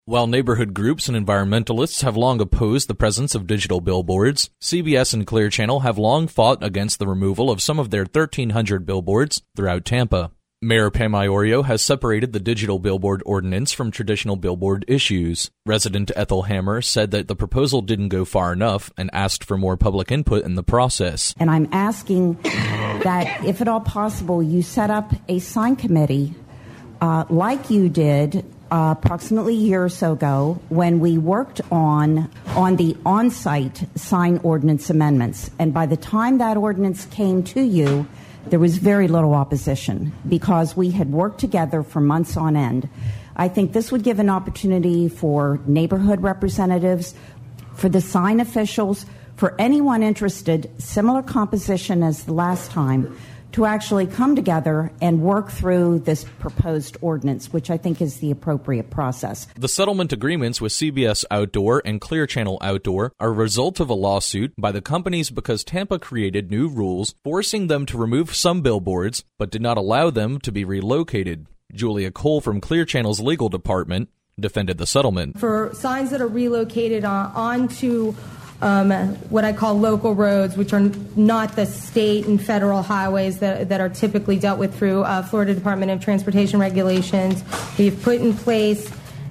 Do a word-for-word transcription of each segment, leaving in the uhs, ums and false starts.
While neighborhood groups and environmentalists have long opposed the presence of digital billboards, C B S and Clear Channel have long fought against the removal of some of their thirteen hundred billboards throughout Tampa. Mayor Pam Iorio has separated the digital billboard ordinance from traditional billboard issues. Resident Ethel Hammer said that the proposal didn't go far enough and asked for more public input in the process. And I'm asking that, if at all possible, you set up a sign committee uh, like you did Uh, approximately a year or so ago when we worked on on the on-site sign ordinance amendments. And by the time that ordinance came to you, there was very little opposition because we had worked together for months on end. I think this would give an opportunity for neighborhood representatives, for the sign officials, for anyone interested, similar composition as the last time, to actually come together and work through this proposed ordinance, which I think is the appropriate process. The settlement agreements with C B S Outdoor and Clear Channel Outdoor are a result of a lawsuit by the companies because Tampa created new rules forcing them to remove some billboards, but did not allow them to be relocated. Julia Cole from Clear Channel's legal department defended the settlement. For signs that are relocated on, onto Um, what I call local roads, which are not the state and federal highways that, that are typically dealt with through uh, Florida Department of Transportation regulations. We've put in place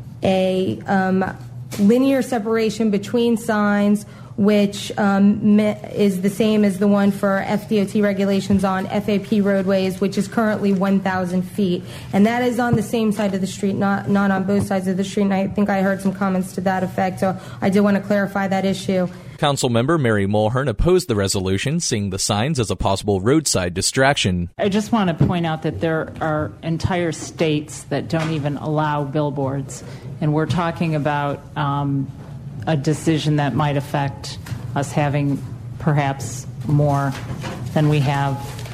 a um, linear separation between signs, which um, is the same as the one for F D O T regulations on F A P roadways, which is currently one thousand feet. And that is on the same side of the street, not, not on both sides of the street. And I think I heard some comments to that effect, so I did want to clarify that issue. Councilmember Mary Mulhern opposed the resolution, seeing the signs as a possible roadside distraction. I just want to point out that there are entire states that don't even allow billboards, and we're talking about um, a decision that might affect us having perhaps more than we have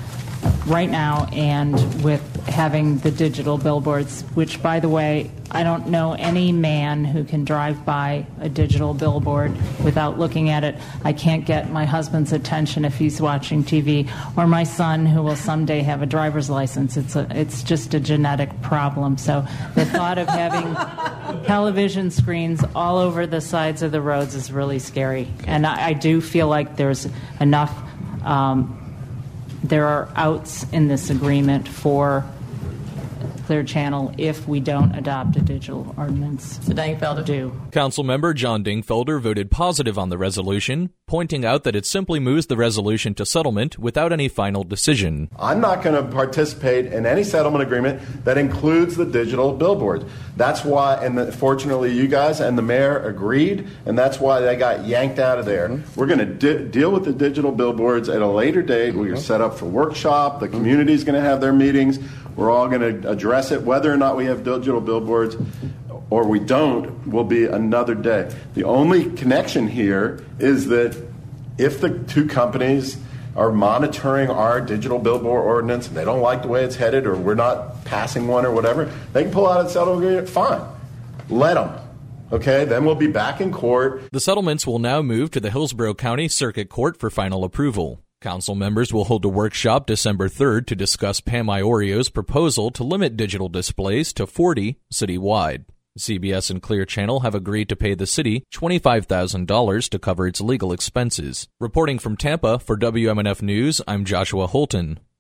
right now, and with having the digital billboards, which, by the way, I don't know any man who can drive by a digital billboard without looking at it. I can't get my husband's attention if he's watching T V, or my son, who will someday have a driver's license. It's a, it's just a genetic problem. So the thought of having television screens all over the sides of the roads is really scary. And I, I do feel like there's enough, um, there are outs in this agreement for Clear Channel if we don't adopt a digital ordinance. So Dingfelder. Do. Councilmember John Dingfelder voted positive on the resolution, pointing out that it simply moves the resolution to settlement without any final decision. I'm not going to participate in any settlement agreement that includes the digital billboards. That's why, and the, fortunately you guys and the mayor agreed, and that's why they got yanked out of there. Mm-hmm. We're going to di- deal with the digital billboards at a later date. We're mm-hmm. set up for workshop. The community's going to have their meetings. We're all going to address it. Whether or not we have digital billboards or we don't will be another day. The only connection here is that if the two companies are monitoring our digital billboard ordinance and they don't like the way it's headed, or we're not passing one or whatever, they can pull out a settlement agreement. Fine. Let them. Okay, then we'll be back in court. The settlements will now move to the Hillsborough County Circuit Court for final approval. Council members will hold a workshop December third to discuss Pam Iorio's proposal to limit digital displays to forty citywide. C B S and Clear Channel have agreed to pay the city twenty-five thousand dollars to cover its legal expenses. Reporting from Tampa for W M N F News, I'm Joshua Holton.